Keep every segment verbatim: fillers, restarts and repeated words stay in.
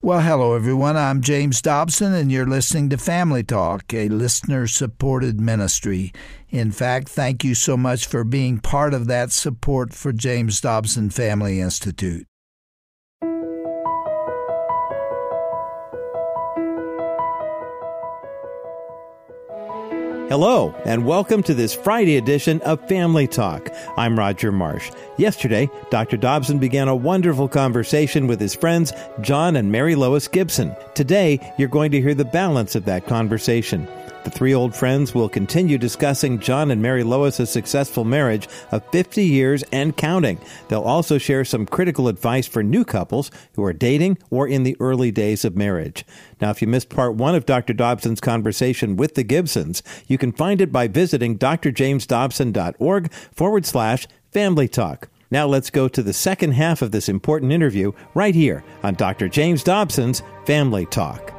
Well, hello, everyone. I'm James Dobson, and you're listening to Family Talk, a listener-supported ministry. In fact, thank you so much for being part of that support for James Dobson Family Institute. Hello, and welcome to this Friday edition of Family Talk. I'm Roger Marsh. Yesterday, Doctor Dobson began a wonderful conversation with his friends, John and Mary Lois Gibson. Today, you're going to hear the balance of that conversation. The three old friends will continue discussing John and Mary Lois' successful marriage of fifty years and counting. They'll also share some critical advice for new couples who are dating or in the early days of marriage. Now, if you missed part one of Doctor Dobson's conversation with the Gibsons, you can find it by visiting drjamesdobson.org forward slash family talk. Now let's go to the second half of this important interview right here on Doctor James Dobson's Family Talk.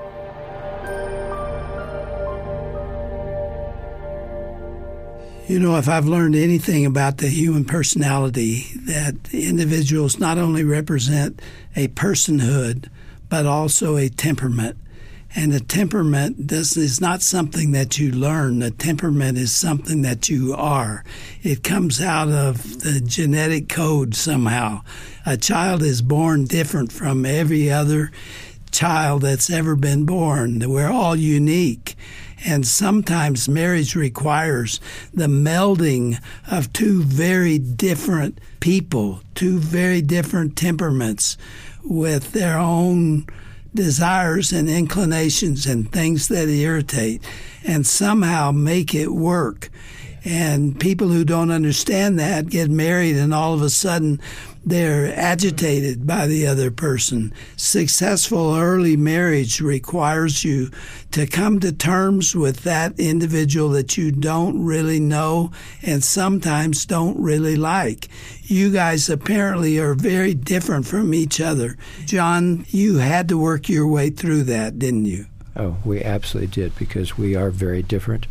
You know, if I've learned anything about the human personality, that individuals not only represent a personhood, but also a temperament. And a temperament this is not something that you learn. A temperament is something that you are. It comes out of the genetic code somehow. A child is born different from every other child that's ever been born. We're all unique. And sometimes marriage requires the melding of two very different people, two very different temperaments with their own desires and inclinations and things that irritate, and somehow make it work. And people who don't understand that get married, and all of a sudden they're agitated by the other person. Successful early marriage requires you to come to terms with that individual that you don't really know and sometimes don't really like. You guys apparently are very different from each other. John, you had to work your way through that, didn't you? Oh, we absolutely did, because we are very different.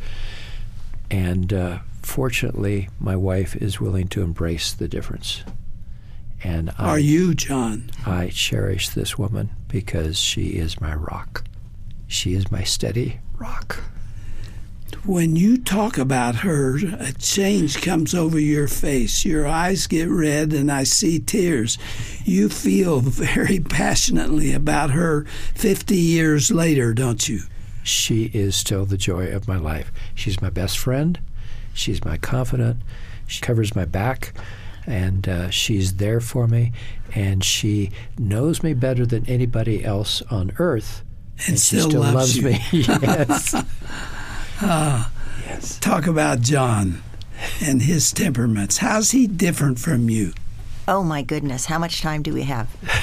And uh, fortunately, my wife is willing to embrace the difference. And I, Are you, John? I cherish this woman because she is my rock. She is my steady rock. When you talk about her, a change comes over your face. Your eyes get red and I see tears. You feel very passionately about her fifty years later, don't you? She is still the joy of my life. She's my best friend. She's my confidant. She covers my back. And uh, she's there for me, and she knows me better than anybody else on earth. And, and still she still loves, loves you. me. Yes. uh, yes. Talk about John and his temperaments. How's he different from you? Oh, my goodness. How much time do we have?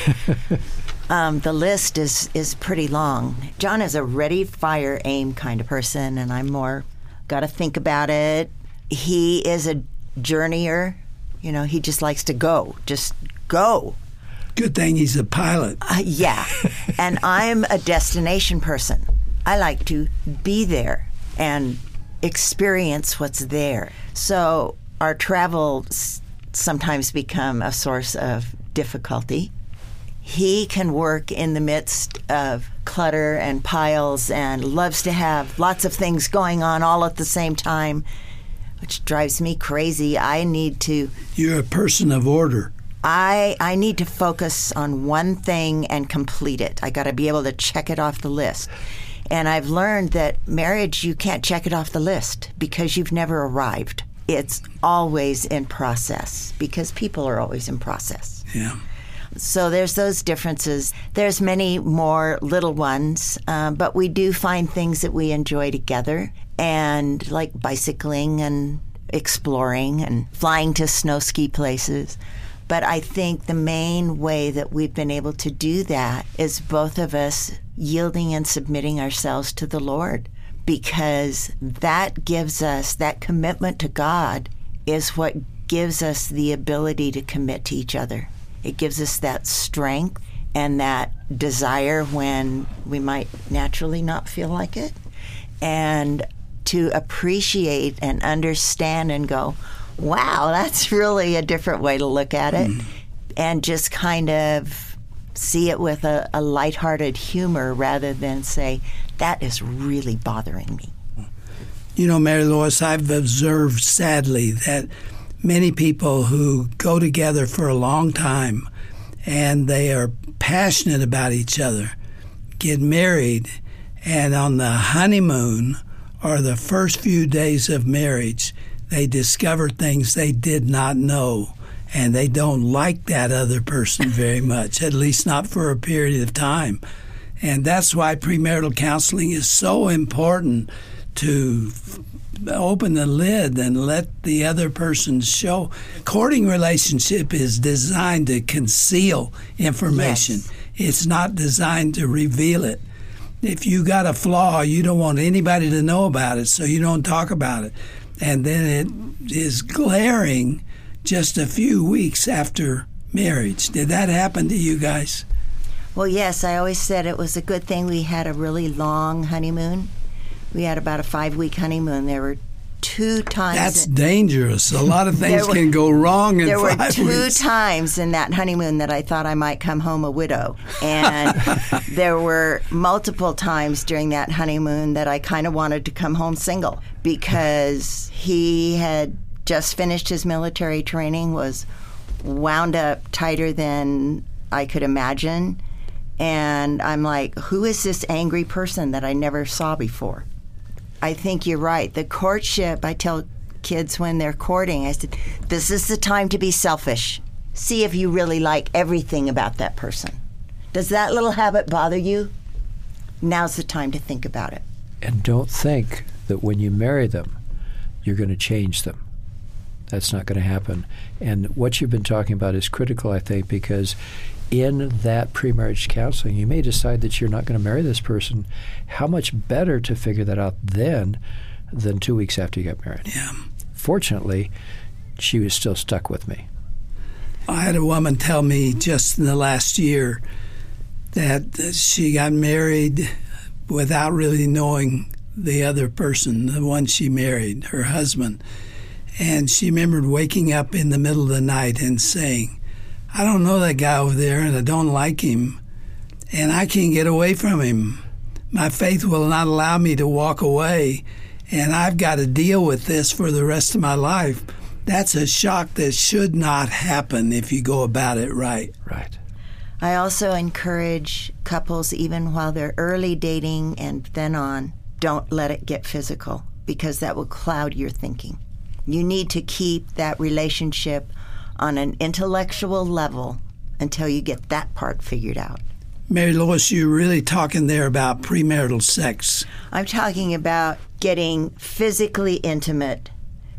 um, the list is, is pretty long. John is a ready, fire, aim kind of person, and I'm more got to think about it. He is a journeyer. You know, he just likes to go. Just go. Good thing he's a pilot. Uh, yeah. And I'm a destination person. I like to be there and experience what's there. So our travels sometimes become a source of difficulty. He can work in the midst of clutter and piles and loves to have lots of things going on all at the same time, which drives me crazy. I need to... You're a person of order. I I need to focus on one thing and complete it. I got to be able to check it off the list. And I've learned that marriage, you can't check it off the list because you've never arrived. It's always in process because people are always in process. Yeah. So there's those differences. There's many more little ones, uh, but we do find things that we enjoy together. And like bicycling and exploring and flying to snow ski places. But I think the main way that we've been able to do that is both of us yielding and submitting ourselves to the Lord, because that gives us, that commitment to God is what gives us the ability to commit to each other. It gives us that strength and that desire when we might naturally not feel like it. And to appreciate and understand and go, wow, that's really a different way to look at it. Mm. And just kind of see it with a, a lighthearted humor rather than say, that is really bothering me. You know, Mary Lois, I've observed sadly that many people who go together for a long time and they are passionate about each other get married, and on the honeymoon or the first few days of marriage, they discover things they did not know, and they don't like that other person very much, at least not for a period of time. And that's why premarital counseling is so important, to open the lid and let the other person show. Courting relationship is designed to conceal information. Yes. It's not designed to reveal it. If you got a flaw, you don't want anybody to know about it, so you don't talk about it. And then it is glaring just a few weeks after marriage. Did that happen to you guys? Well, yes, I always said it was a good thing we had a really long honeymoon. We had about a five-week honeymoon. There were two times. That's in, dangerous. A lot of things were, can go wrong in there five weeks. There were two weeks. times in that honeymoon that I thought I might come home a widow. And there were multiple times during that honeymoon that I kind of wanted to come home single, because he had just finished his military training, was wound up tighter than I could imagine. And I'm like, who is this angry person that I never saw before? I think you're right. The courtship, I tell kids when they're courting, I said, this is the time to be selfish. See if you really like everything about that person. Does that little habit bother you? Now's the time to think about it. And don't think that when you marry them, you're going to change them. That's not going to happen. And what you've been talking about is critical, I think, because in that pre-marriage counseling, you may decide that you're not going to marry this person. How much better to figure that out then than two weeks after you got married? Yeah. Fortunately, she was still stuck with me. I had a woman tell me just in the last year that she got married without really knowing the other person, the one she married, her husband. And she remembered waking up in the middle of the night and saying, I don't know that guy over there, and I don't like him, and I can't get away from him. My faith will not allow me to walk away, and I've got to deal with this for the rest of my life. That's a shock that should not happen if you go about it right. Right. I also encourage couples, even while they're early dating and then on, don't let it get physical, because that will cloud your thinking. You need to keep that relationship on an intellectual level until you get that part figured out. Mary Lois, you're really talking there about premarital sex. I'm talking about getting physically intimate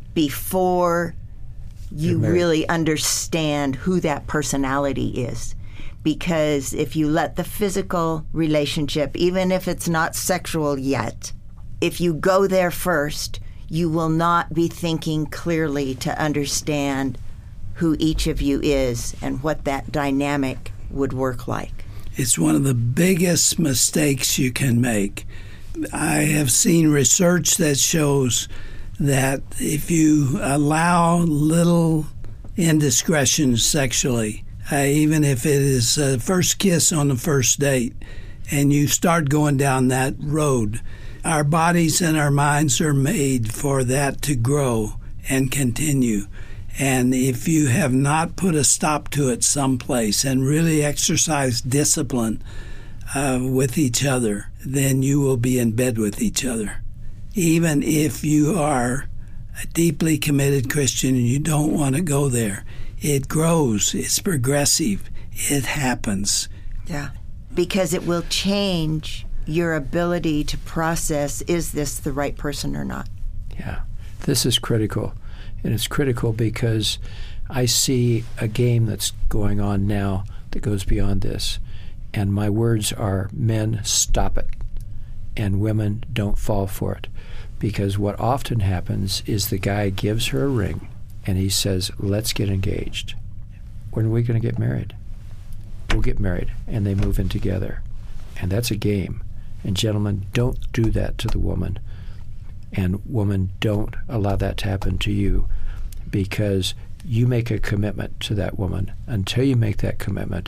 before you really understand who that personality is. Because if you let the physical relationship, even if it's not sexual yet, if you go there first, you will not be thinking clearly to understand who each of you is and what that dynamic would work like. It's one of the biggest mistakes you can make. I have seen research that shows that if you allow little indiscretions sexually, uh, even if it is a first kiss on the first date, and you start going down that road, our bodies and our minds are made for that to grow and continue. And if you have not put a stop to it someplace and really exercise discipline uh, with each other, then you will be in bed with each other. Even if you are a deeply committed Christian and you don't want to go there, it grows, it's progressive, it happens. Yeah, because it will change your ability to process, is this the right person or not? Yeah, this is critical. And it's critical because I see a game that's going on now that goes beyond this. And my words are, men, stop it. And women, don't fall for it. Because what often happens is the guy gives her a ring and he says, let's get engaged. When are we going to get married? We'll get married. And they move in together. And that's a game. And gentlemen, don't do that to the woman. And woman, don't allow that to happen to you, because you make a commitment to that woman. Until you make that commitment,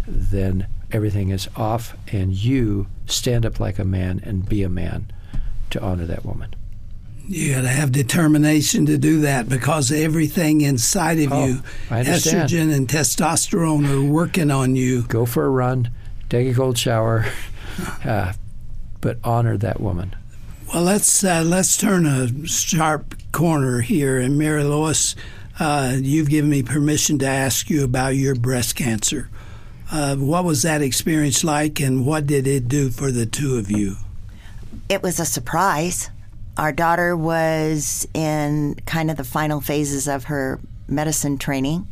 then everything is off, and you stand up like a man and be a man to honor that woman. You got to have determination to do that, because everything inside of oh, you, I understand. estrogen and testosterone, are working on you. Go for a run, take a cold shower, uh, but honor that woman. Well, let's uh, let's turn a sharp corner here. And Mary Lois, uh, you've given me permission to ask you about your breast cancer. Uh, what was that experience like, and what did it do for the two of you? It was a surprise. Our daughter was in kind of the final phases of her medicine training.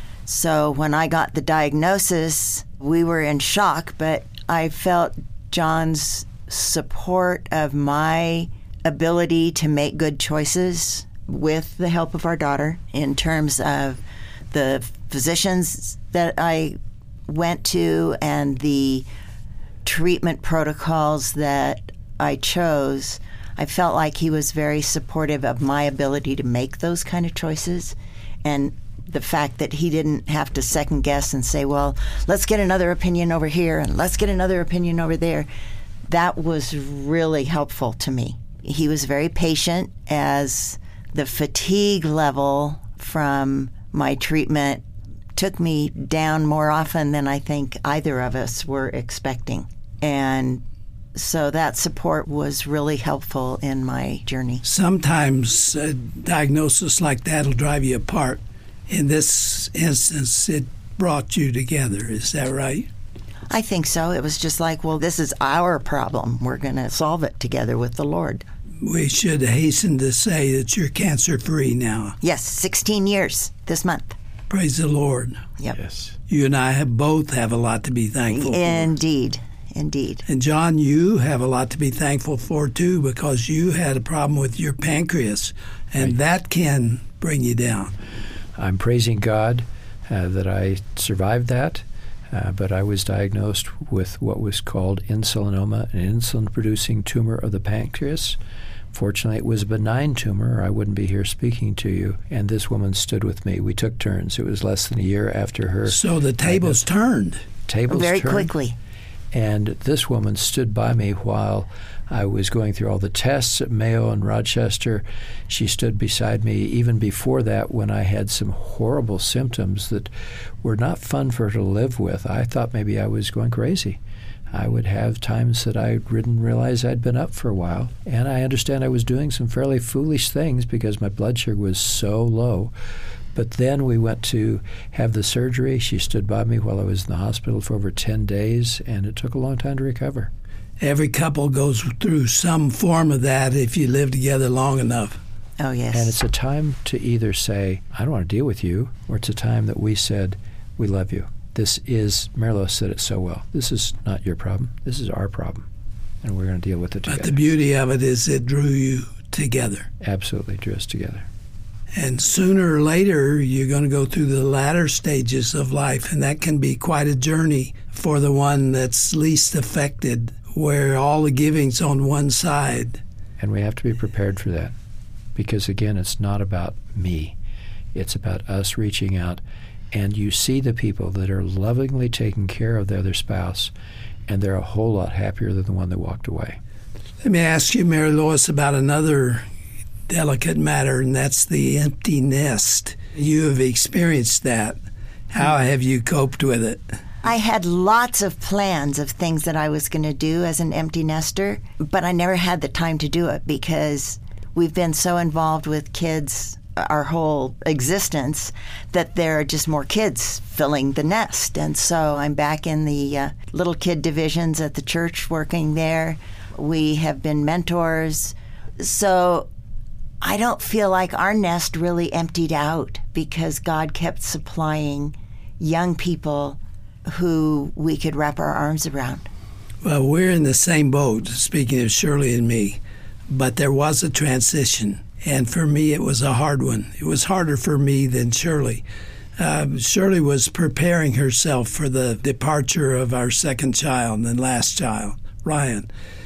So when I got the diagnosis, we were in shock, but I felt John's support of my ability to make good choices with the help of our daughter in terms of the physicians that I went to and the treatment protocols that I chose. I felt like he was very supportive of my ability to make those kind of choices, and the fact that he didn't have to second guess and say, well, let's get another opinion over here and let's get another opinion over there. That was really helpful to me. He was very patient as the fatigue level from my treatment took me down more often than I think either of us were expecting. And so that support was really helpful in my journey. Sometimes a diagnosis like that will drive you apart. In this instance, it brought you together. Is that right? I think so. It was just like, well, this is our problem. We're going to solve it together with the Lord. We should hasten to say that you're cancer-free now. Yes, sixteen years this month. Praise the Lord. Yep. Yes. You and I have both have a lot to be thankful for. Indeed. Indeed. And John, you have a lot to be thankful for, too, because you had a problem with your pancreas, and right. that can bring you down. I'm praising God uh, that I survived that, uh, but I was diagnosed with what was called insulinoma, an insulin-producing tumor of the pancreas. Fortunately, it was a benign tumor, or I wouldn't be here speaking to you, and this woman stood with me. We took turns. It was less than a year after her. So the tables turned. Tables Very turned. quickly. And this woman stood by me while I was going through all the tests at Mayo and Rochester. She stood beside me even before that when I had some horrible symptoms that were not fun for her to live with. I thought maybe I was going crazy. I would have times that I didn't realize I'd been up for a while. And I understand I was doing some fairly foolish things because my blood sugar was so low. But then we went to have the surgery. She stood by me while I was in the hospital for over ten days, and it took a long time to recover. Every couple goes through some form of that if you live together long enough. Oh, yes. And it's a time to either say, I don't want to deal with you, or it's a time that we said, we love you. This is, Mary Lois said it so well, this is not your problem. This is our problem, and we're going to deal with it together. But the beauty of it is it drew you together. Absolutely drew us together. And sooner or later, you're going to go through the latter stages of life, and that can be quite a journey for the one that's least affected, where all the giving's on one side. And we have to be prepared for that, because, again, it's not about me. It's about us reaching out, and you see the people that are lovingly taking care of the other spouse, and they're a whole lot happier than the one that walked away. Let me ask you, Mary Lois, about another delicate matter, and that's the empty nest. You have experienced that. How have you coped with it? I had lots of plans of things that I was going to do as an empty nester, but I never had the time to do it because we've been so involved with kids our whole existence that there are just more kids filling the nest. And so I'm back in the uh, little kid divisions at the church working there. We have been mentors. So I don't feel like our nest really emptied out because God kept supplying young people who we could wrap our arms around. Well, we're in the same boat, speaking of Shirley and me, but there was a transition, and for me it was a hard one. It was harder for me than Shirley. Uh, Shirley was preparing herself for the departure of our second child and last child, Ryan.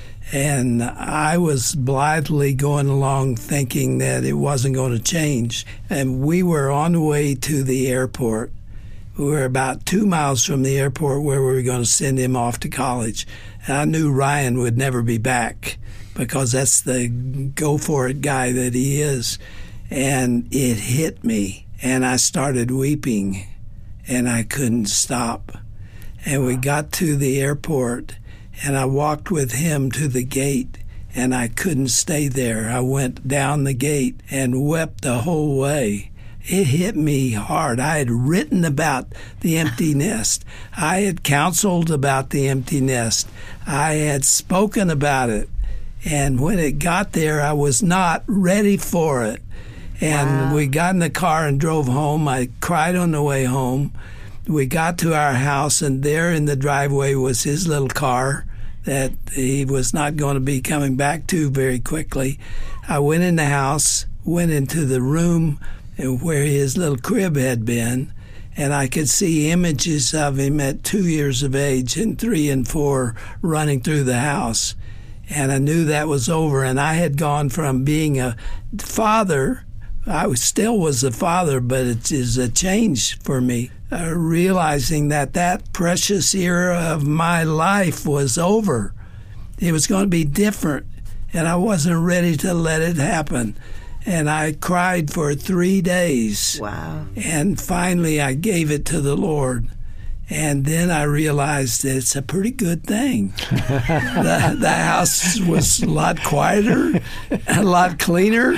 And I was blithely going along thinking that it wasn't going to change. And we were on the way to the airport We were about two miles from the airport where we were going to send him off to college. And I knew Ryan would never be back because that's the go-for-it guy that he is. And it hit me, and I started weeping, and I couldn't stop. And we got to the airport, and I walked with him to the gate, and I couldn't stay there. I went down the gate and wept the whole way. It hit me hard. I had written about the empty nest. I had counseled about the empty nest. I had spoken about it. And when it got there, I was not ready for it. And wow. We got in the car and drove home. I cried on the way home. We got to our house, and there in the driveway was his little car that he was not going to be coming back to very quickly. I went in the house, went into the room where his little crib had been, and I could see images of him at two years of age and three and four running through the house. And I knew that was over, and I had gone from being a father, I still was a father, but it is a change for me, uh, realizing that that precious era of my life was over. It was going to be different, and I wasn't ready to let it happen. And I cried for three days. Wow. And finally I gave it to the Lord. And then I realized that it's a pretty good thing. the, the house was a lot quieter, a lot cleaner.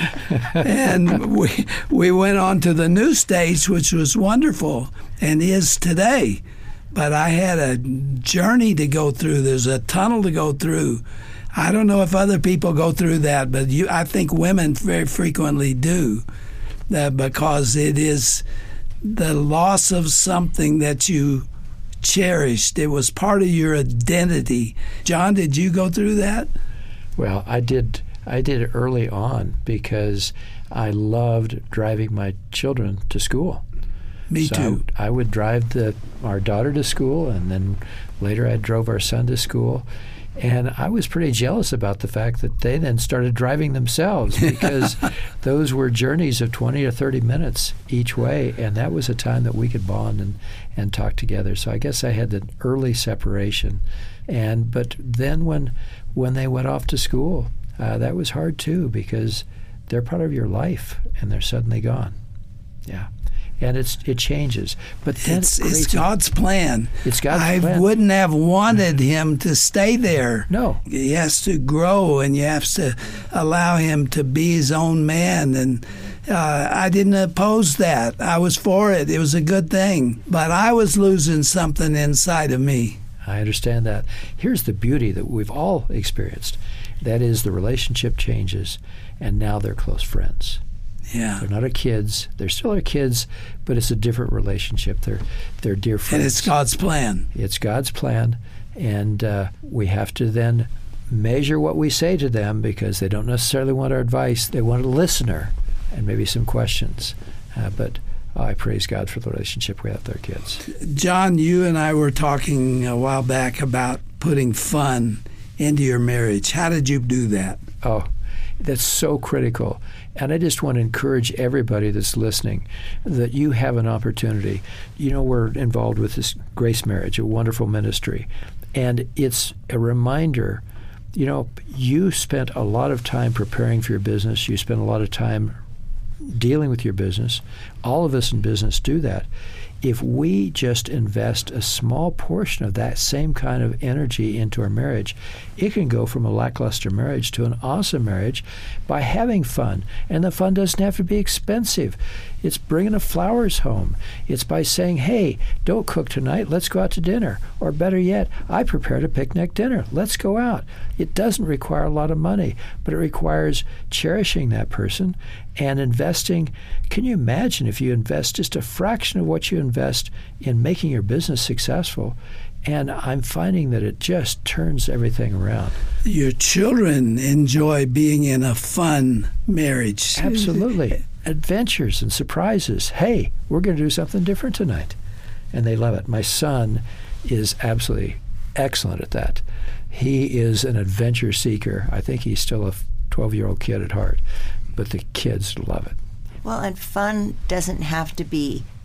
And we, we went on to the new stage, which was wonderful and is today. But I had a journey to go through. There's a tunnel to go through. I don't know if other people go through that, but you, I think women very frequently do, uh, because it is the loss of something that you cherished. It was part of your identity. John, did you go through that? Well, I did. I did it early on because I loved driving my children to school. Me so too. I, I would drive the, our daughter to school, and then later I drove our son to school. And I was pretty jealous about the fact that they then started driving themselves, because those were journeys of twenty or thirty minutes each way, and that was a time that we could bond and, and talk together. So I guess I had an early separation. And but then when when they went off to school, uh, that was hard too, because they're part of your life and they're suddenly gone. Yeah. And it's it changes, but then it's, it it's God's plan. It's God's I plan. I wouldn't have wanted him to stay there. No, he has to grow, and you have to allow him to be his own man. And uh, I didn't oppose that. I was for it. It was a good thing. But I was losing something inside of me. I understand that. Here's the beauty that we've all experienced. That is, the relationship changes, and now they're close friends. Yeah. They're not our kids. They're still our kids, but it's a different relationship. They're they're dear friends. And it's God's plan. It's God's plan, and uh, we have to then measure what we say to them, because they don't necessarily want our advice. They want a listener and maybe some questions. Uh, but I praise God for the relationship we have with our kids. John, you and I were talking a while back about putting fun into your marriage. How did you do that? Oh, that's so critical. And I just want to encourage everybody that's listening that you have an opportunity. You know, we're involved with this Grace Marriage, a wonderful ministry. And it's a reminder, you know, you spent a lot of time preparing for your business. You spent a lot of time dealing with your business. All of us in business do that. If we just invest a small portion of that same kind of energy into our marriage, it can go from a lackluster marriage to an awesome marriage by having fun. And the fun doesn't have to be expensive. It's bringing the flowers home. It's by saying, hey, don't cook tonight. Let's go out to dinner. Or better yet, I prepared a picnic dinner. Let's go out. It doesn't require a lot of money, but it requires cherishing that person and investing. Can you imagine if you invest just a fraction of what you invest in making your business successful? And I'm finding that it just turns everything around. Your children enjoy being in a fun marriage. Absolutely. Adventures and surprises. Hey, we're going to do something different tonight. And they love it. My son is absolutely excellent at that. He is an adventure seeker. I think he's still a twelve-year-old kid at heart. But the kids love it. Well, and fun doesn't have to be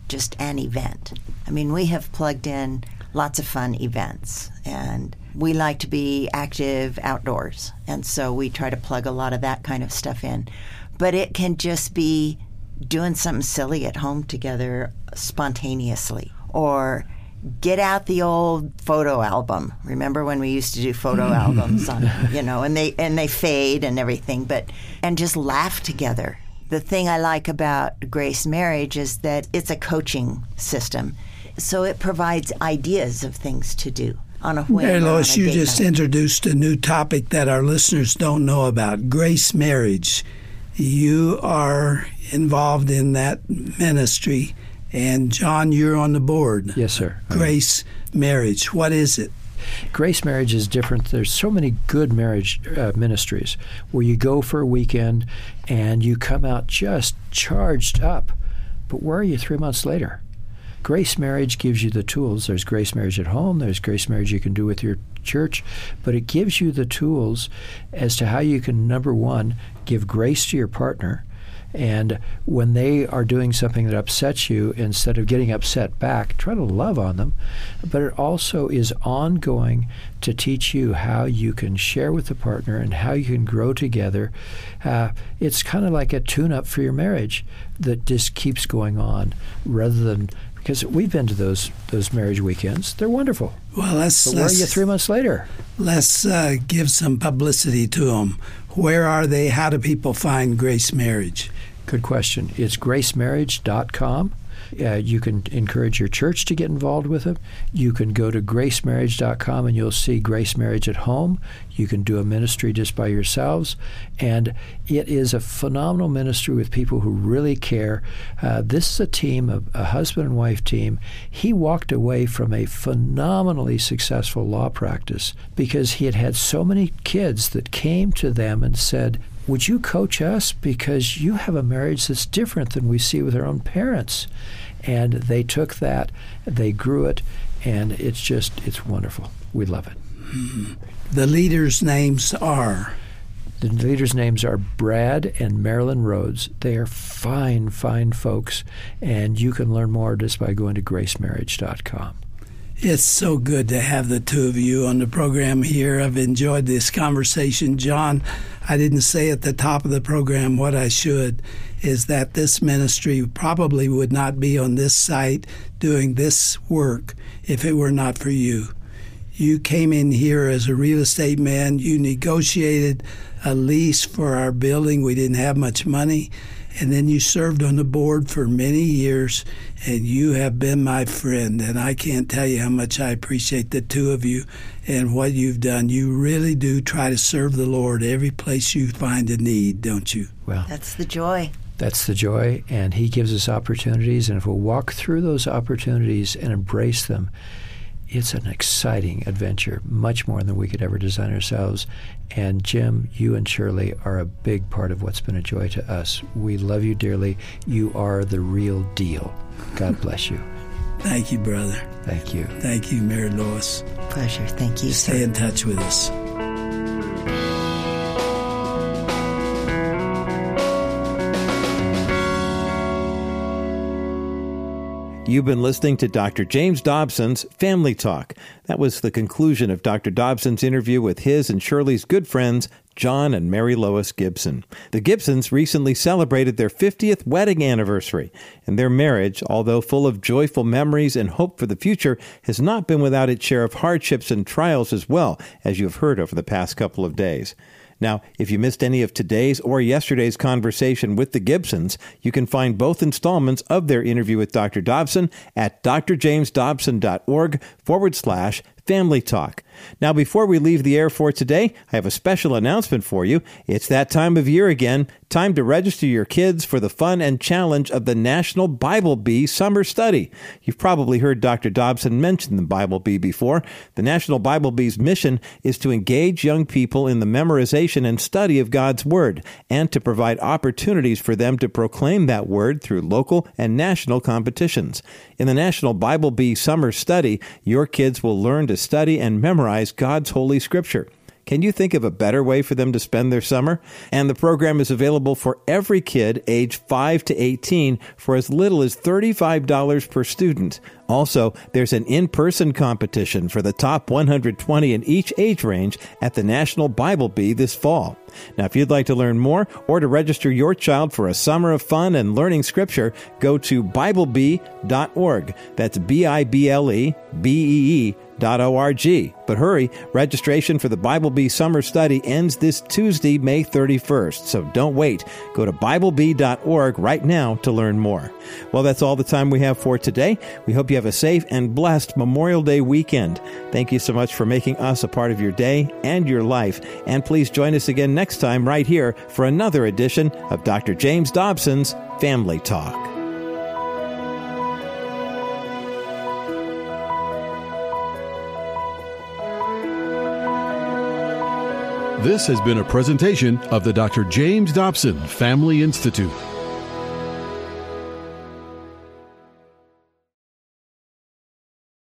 just an event. I mean, we have plugged in lots of fun events, and we like to be active outdoors, and so we try to plug a lot of that kind of stuff in. But it can just be doing something silly at home together spontaneously, or get out the old photo album. Remember when we used to do photo albums on, you know, and they and they fade and everything, but and just laugh together. The thing I like about Grace Marriage is that it's a coaching system, so it provides ideas of things to do on a whim. Mary Lois, you just night. introduced a new topic that our listeners don't know about, Grace Marriage. You are involved in that ministry, and John, you're on the board. Yes, sir. Grace Marriage. What is it? Grace Marriage is different. There's so many good marriage uh, ministries where you go for a weekend and you come out just charged up. But where are you three months later? Grace Marriage gives you the tools. There's Grace Marriage at home. There's Grace Marriage you can do with your church. But it gives you the tools as to how you can, number one, give grace to your partner. And when they are doing something that upsets you, instead of getting upset back, try to love on them. But it also is ongoing to teach you how you can share with the partner and how you can grow together. Uh, it's kind of like a tune-up for your marriage that just keeps going on, rather than, because we've been to those those marriage weekends. They're wonderful. Well, let's, but where let's, are you three months later? Let's uh, give some publicity to them. Where are they? How do people find Grace Marriage? Good question. It's grace marriage dot com. Uh, you can encourage your church to get involved with it. You can go to grace marriage dot com and you'll see Grace Marriage at home. You can do a ministry just by yourselves. And it is a phenomenal ministry with people who really care. Uh, this is a team, a, a husband and wife team. He walked away from a phenomenally successful law practice because he had had so many kids that came to them and said, would you coach us? Because you have a marriage that's different than we see with our own parents. And they took that, they grew it, and it's just, it's wonderful. We love it. Mm-hmm. The leaders' names are? The leaders' names are Brad and Marilyn Rhodes. They are fine, fine folks, and you can learn more just by going to grace marriage dot com. It's so good to have the two of you on the program here. I've enjoyed this conversation. John, I didn't say at the top of the program what I should, is that this ministry probably would not be on this site doing this work if it were not for you. You came in here as a real estate man. You negotiated a lease for our building. We didn't have much money. And then you served on the board for many years, and you have been my friend. And I can't tell you how much I appreciate the two of you and what you've done. You really do try to serve the Lord every place you find a need, don't you? Well, that's the joy. That's the joy, and he gives us opportunities. And if we'll walk through those opportunities and embrace them, it's an exciting adventure, much more than we could ever design ourselves. And Jim, you and Shirley are a big part of what's been a joy to us. We love you dearly. You are the real deal. God bless you. Thank you, brother. Thank you. Thank you, Mary Lois. Pleasure. Thank you, Stay sir. in touch with us. You've been listening to Doctor James Dobson's Family Talk. That was the conclusion of Doctor Dobson's interview with his and Shirley's good friends, John and Mary Lois Gibson. The Gibsons recently celebrated their fiftieth wedding anniversary, and their marriage, although full of joyful memories and hope for the future, has not been without its share of hardships and trials as well, as you've heard over the past couple of days. Now, if you missed any of today's or yesterday's conversation with the Gibsons, you can find both installments of their interview with Doctor Dobson at drjamesdobson.org forward slash Family Talk. Now, before we leave the air for today, I have a special announcement for you. It's that time of year again. Time to register your kids for the fun and challenge of the National Bible Bee Summer Study. You've probably heard Doctor Dobson mention the Bible Bee before. The National Bible Bee's mission is to engage young people in the memorization and study of God's Word, and to provide opportunities for them to proclaim that Word through local and national competitions. In the National Bible Bee Summer Study, your kids will learn to study and memorize God's Holy Scripture. Can you think of a better way for them to spend their summer? And the program is available for every kid age five to eighteen for as little as thirty-five dollars per student. Also, there's an in-person competition for the top one hundred twenty in each age range at the National Bible Bee this fall. Now, if you'd like to learn more or to register your child for a summer of fun and learning Scripture, go to Bible Bee dot org. That's B I B L E B E E dot O R G. But hurry, registration for the Bible Bee Summer Study ends this Tuesday, May thirty-first, so don't wait. Go to Bible Bee dot org right now to learn more. Well, that's all the time we have for today. We hope you have a safe and blessed Memorial Day weekend. Thank you so much for making us a part of your day and your life. And please join us again next time right here for another edition of Doctor James Dobson's Family Talk. This has been a presentation of the Doctor James Dobson Family Institute.